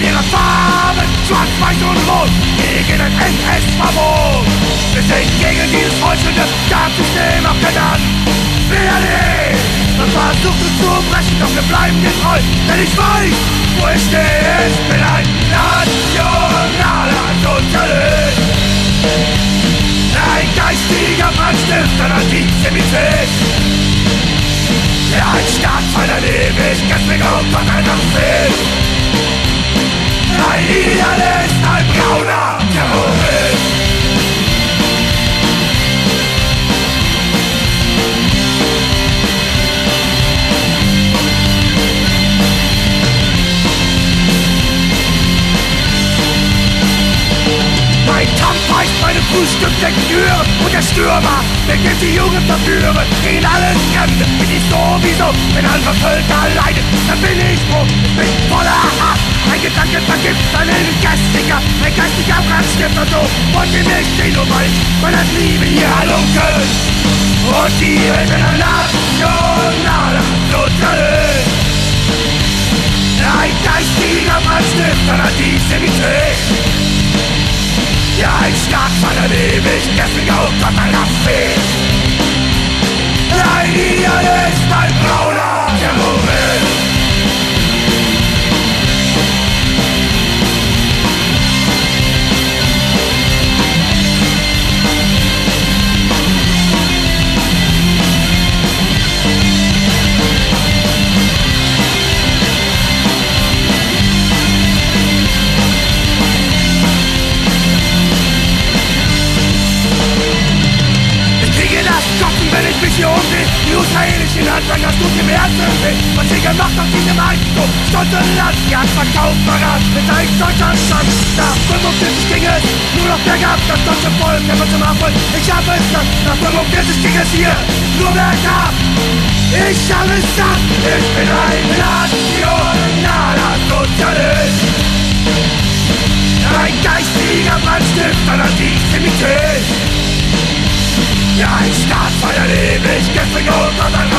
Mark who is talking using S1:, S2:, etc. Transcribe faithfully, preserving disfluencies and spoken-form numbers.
S1: ihre Farben, schwarz, weiß und rot, gegen ein N S-Verbot. Wir sind gegen dieses heuchelnde Staatssystem abgedankt. Wer nicht, man versucht uns zu brechen, doch wir bleiben dir treu, denn ich weiß, wo ich stehe. Ich bin ein nationaler Sozialist, ein geistiger Brandstifter, Antisemität. Ja, ein Staatsfeind erlebe ich, deswegen auch Gott einfach fehlt. Ein Idealist, ein brauner Terrorist. Mein Kampf heißt meine Frühstückslektüre und der Stürmer, der geht die Jugend verführen, gegen alles Fremde, bin ich sowieso, wenn andere Völker leiden, dann bin ich froh, ich bin voller Hass, ein Gedanke vergibt einen Geistiger, ein geistiger Brandstifter, so wollt ihr mich sehen, nur weil ich meiner Liebe hier halunken, und ihr seid ein nationaler Sozialist, ein geistiger Brandstifter, Antisemität. Ja, ein Staatsfeind erlebe ich, deswegen auch Gott meiner Fee. Ein Idealist, ein brauner Terrorist. Wenn ich mich hier umsehe, die israelischen Handwerker, das tut mir im Herzen weh. Was sie gemacht auf diesem Eigentum, stundenlang, die hat verkauft, verrat, mit ein Deutschland stand. Nach fünfundvierzig ging es nur noch bergab, das deutsche Volk, der wird zum Erfolg. Ich habe es satt, nach fünfundvierzig ging es hier nur bergab. Ich habe es satt, ich bin ein nationaler Sozialist. Ein geistiger Brandstifter, Antisemität. Ja, ein Staatsfeind erlebe ich, deswegen auch Gott